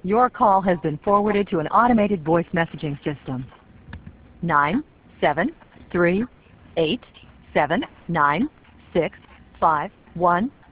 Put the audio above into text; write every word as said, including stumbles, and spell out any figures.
Your call has been forwarded to an automated voice messaging system. nine seven three eight seven nine six five one